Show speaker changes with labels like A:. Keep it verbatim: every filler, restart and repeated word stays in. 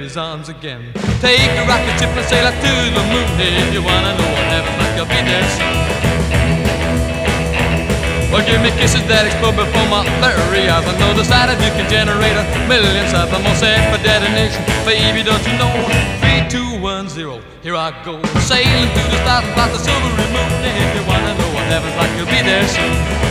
A: baby's arms again. Take a rocket ship and sail out to the moon. If you wanna know what heaven's like, I'll be there soon. Well, give me kisses that explode before my very eyes. I know the sight of you can generate a million sights. I'm all set for detonation, baby, don't you know? Three, two, one, zero, here I go. Sailing through the stars about the silvery moon. If you wanna know what heaven's like, you'll be there soon.